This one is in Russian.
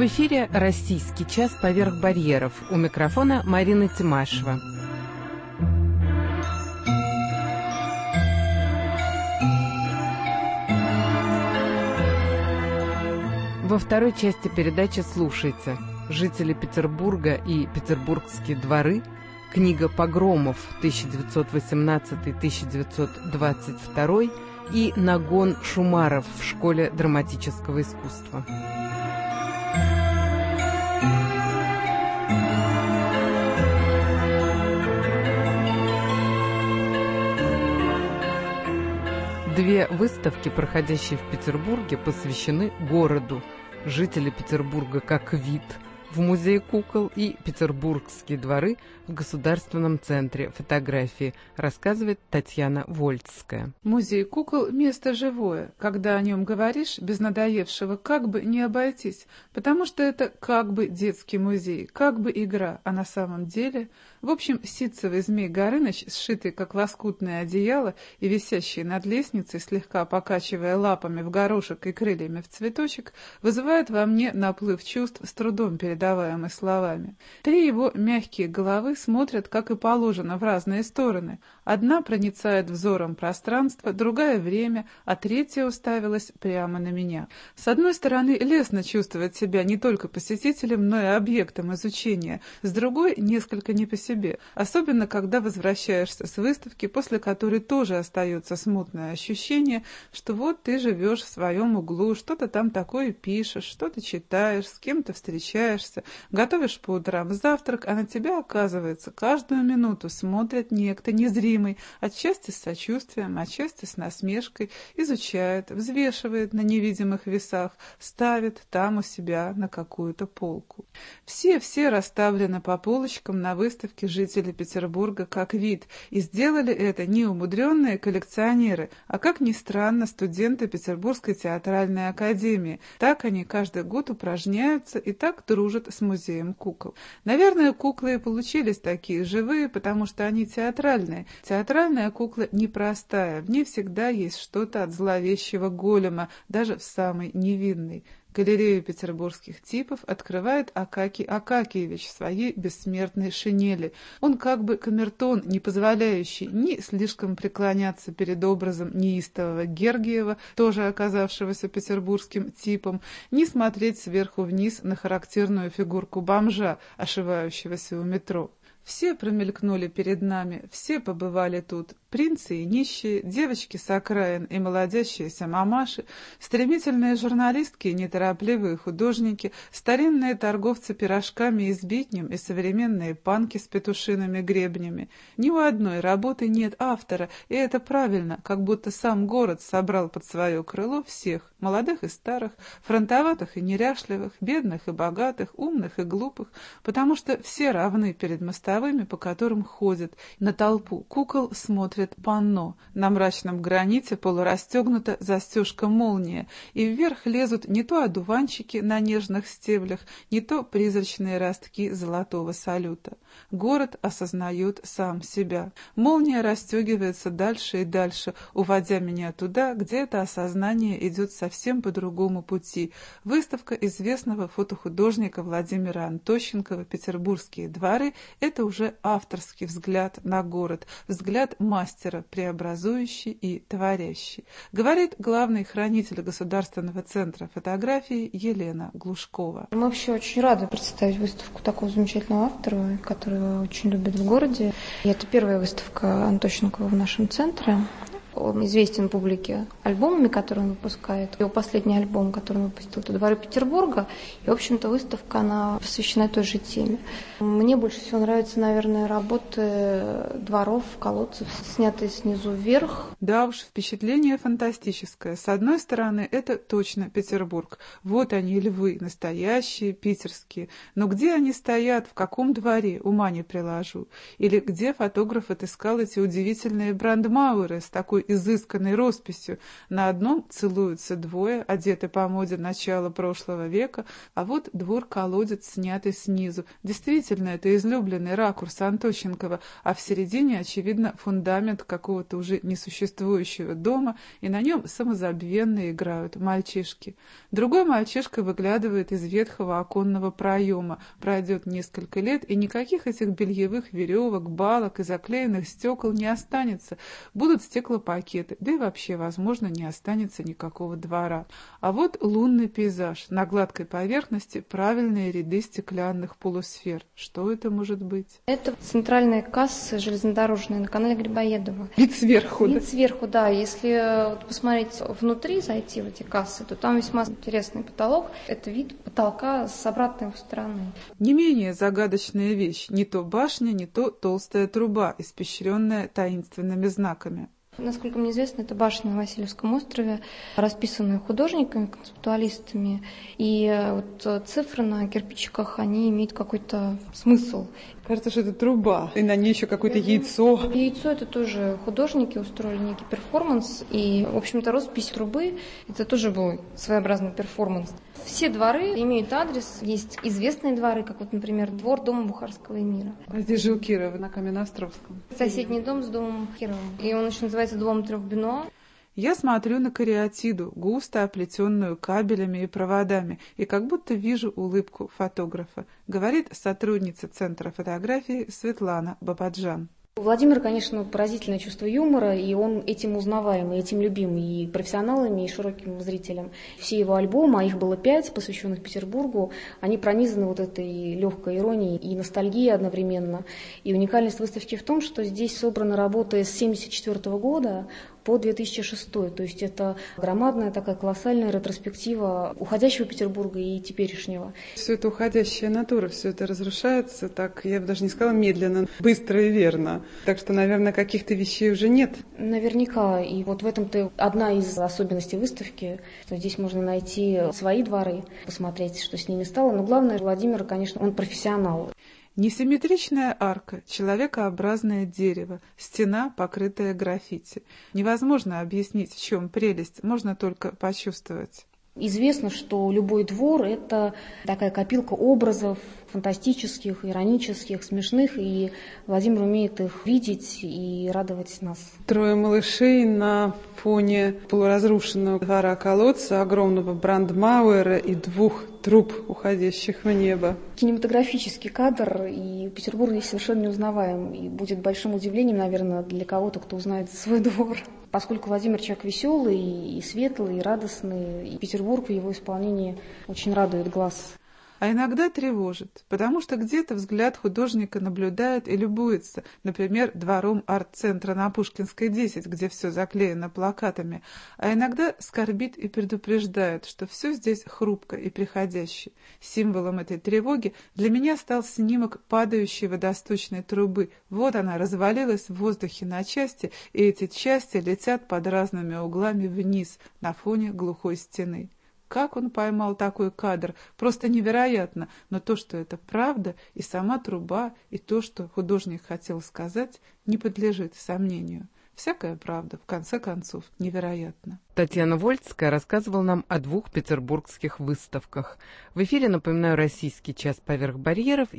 эфире «Российский час поверх барьеров». У микрофона Марина Тимашева. Во второй части передачи слушайте «Жители Петербурга и петербургские дворы», книга «Погромов» 1918-1922 и «Нагон Шумаров в школе драматического искусства». Две выставки, проходящие в Петербурге, посвящены городу. Жители Петербурга как вид в Музее кукол и Петербургские дворы в Государственном центре фотографии, рассказывает Татьяна Вольцкая. Музей кукол – место живое. Когда о нем говоришь, без надоевшего как бы не обойтись, потому что это как бы детский музей, как бы игра, а на самом деле... В общем, ситцевый Змей Горыныч, сшитый как лоскутное одеяло и висящий над лестницей, слегка покачивая лапами в горошек и крыльями в цветочек, вызывает во мне наплыв чувств, с трудом передаваемый словами. Три его мягкие головы смотрят, как и положено, в разные стороны. Одна проницает взором пространство, другая — время, а третья уставилась прямо на меня. С одной стороны, лестно чувствовать себя не только посетителем, но и объектом изучения, с другой — несколько не по себе, особенно когда возвращаешься с выставки, после которой тоже остается смутное ощущение, что вот ты живешь в своем углу, что-то там такое пишешь, что-то читаешь, с кем-то встречаешься, готовишь по утрам завтрак, а на тебя, оказывается, каждую минуту смотрит некто незримый, отчасти с сочувствием, отчасти с насмешкой, изучает, взвешивает на невидимых весах, ставит там у себя на какую-то полку. Все расставлены по полочкам на выставке жители Петербурга как вид, и сделали это не умудренные коллекционеры, а, как ни странно, студенты Петербургской театральной академии. Так они каждый год упражняются и так дружат с музеем кукол. Наверное, куклы и получились такие живые, потому что они театральные. Театральная кукла непростая, в ней всегда есть что-то от зловещего голема, даже в самой невинной. Галерею петербургских типов открывает Акакий Акакиевич в своей бессмертной шинели. Он как бы камертон, не позволяющий ни слишком преклоняться перед образом неистового Гергиева, тоже оказавшегося петербургским типом, ни смотреть сверху вниз на характерную фигурку бомжа, ошивающегося у метро. Все промелькнули перед нами, все побывали тут. Принцы и нищие, девочки с окраин и молодящиеся мамаши, стремительные журналистки и неторопливые художники, старинные торговцы пирожками и сбитнем и современные панки с петушиными гребнями. Ни у одной работы нет автора, и это правильно, как будто сам город собрал под свое крыло всех, молодых и старых, фронтоватых и неряшливых, бедных и богатых, умных и глупых, потому что все равны перед мостовыми, по которым ходят. На толпу кукол смотрят панно. На мрачном граните полурастегнута застежка-молния, и вверх лезут не то одуванчики на нежных стеблях, не то призрачные ростки золотого салюта. Город осознает сам себя. Молния расстегивается дальше и дальше, уводя меня туда, где это осознание идет совсем по другому пути. Выставка известного фотохудожника Владимира Антощенкова «Петербургские дворы» — это уже авторский взгляд на город, взгляд мастера, преобразующий и творящий. Говорит главный хранитель Государственного центра фотографии Елена Глушкова. Мы вообще очень рады представить выставку такого замечательного автора, которого очень любят в городе. И это первая выставка Антощенкова в нашем центре. Он известен публике альбомами, которые он выпускает. Его последний альбом, который он выпустил, это «Дворы Петербурга». И, в общем-то, выставка, она посвящена той же теме. Мне больше всего нравятся, наверное, работы дворов, колодцев, снятые снизу вверх. Да уж, впечатление фантастическое. С одной стороны, это точно Петербург. Вот они, львы, настоящие, питерские. Но где они стоят, в каком дворе, ума не приложу. Или где фотограф отыскал эти удивительные брандмауэры с такой изысканной росписью, На одном целуются двое, одеты по моде начала прошлого века, а вот двор-колодец, снятый снизу. Действительно, это излюбленный ракурс Антощенкова, а в середине, очевидно, фундамент какого-то уже несуществующего дома, и на нем самозабвенно играют мальчишки. Другой мальчишка выглядывает из ветхого оконного проема. Пройдет несколько лет, и никаких этих бельевых веревок, балок и заклеенных стекол не останется. Будут стеклопакеты, да и вообще, возможно, не останется никакого двора. А вот лунный пейзаж. На гладкой поверхности правильные ряды стеклянных полусфер. Что это может быть? Это центральная касса железнодорожная на канале Грибоедова. Вид сверху. Вид сверху, да. Если посмотреть внутри, зайти в эти кассы, то там весьма интересный потолок. Это вид потолка с обратной стороны. Не менее загадочная вещь. Не то башня, не то толстая труба, испещренная таинственными знаками. Насколько мне известно, это башня на Васильевском острове, расписанная художниками, концептуалистами. И вот цифры на кирпичиках, они имеют какой-то смысл. Кажется, что это труба, и на ней еще какое-то яйцо. Яйцо — это тоже художники устроили некий перформанс. И, в общем-то, роспись трубы — это тоже был своеобразный перформанс. Все дворы имеют адрес. Есть известные дворы, как вот, например, двор дома Бухарского эмира. А здесь же у Кирова, на Каменноостровском. Соседний дом с домом Кирова. И он еще называется домом трех Бенуа. Я смотрю на кариатиду, густо оплетенную кабелями и проводами, и как будто вижу улыбку фотографа, говорит сотрудница Центра фотографии Светлана Бабаджан. У Владимира, конечно, поразительное чувство юмора, и он этим узнаваем, и этим любим и профессионалами, и широким зрителям. Все его альбомы, а их было 5, посвященных Петербургу, они пронизаны вот этой легкой иронией и ностальгией одновременно. И уникальность выставки в том, что здесь собраны работы с 1974 года по 2006. То есть это громадная такая колоссальная ретроспектива уходящего Петербурга и теперешнего. Все это уходящая натура, все это разрушается, так, я бы даже не сказала медленно, быстро и верно. Так что, наверное, каких-то вещей уже нет. Наверняка. И вот в этом-то одна из особенностей выставки, что здесь можно найти свои дворы, посмотреть, что с ними стало. Но главное, Владимир, конечно, он профессионал. Несимметричная арка, человекообразное дерево, стена, покрытая граффити. Невозможно объяснить, в чем прелесть, можно только почувствовать. Известно, что любой двор – это такая копилка образов фантастических, иронических, смешных, и Владимир умеет их видеть и радовать нас. 3 малышей на фоне полуразрушенного двора-колодца, огромного брандмауэра и 2 труб, уходящих в небо. Кинематографический кадр, и Петербург здесь совершенно неузнаваем, и будет большим удивлением, наверное, для кого-то, кто узнает свой двор. Поскольку Владимир человек веселый, и светлый, и радостный, и Петербург в его исполнении очень радует глаз. А иногда тревожит, потому что где-то взгляд художника наблюдает и любуется, например, двором арт-центра на Пушкинской, 10, где все заклеено плакатами, а иногда скорбит и предупреждает, что все здесь хрупко и приходящее. Символом этой тревоги для меня стал снимок падающей водосточной трубы. Вот она развалилась в воздухе на части, и эти части летят под разными углами вниз на фоне глухой стены. Как он поймал такой кадр, просто невероятно, но то, что это правда, и сама труба, и то, что художник хотел сказать, не подлежит сомнению. Всякая правда, в конце концов, невероятно. Татьяна Вольцкая рассказывала нам о 2 петербургских выставках. В эфире, напоминаю, «Российский час поверх барьеров».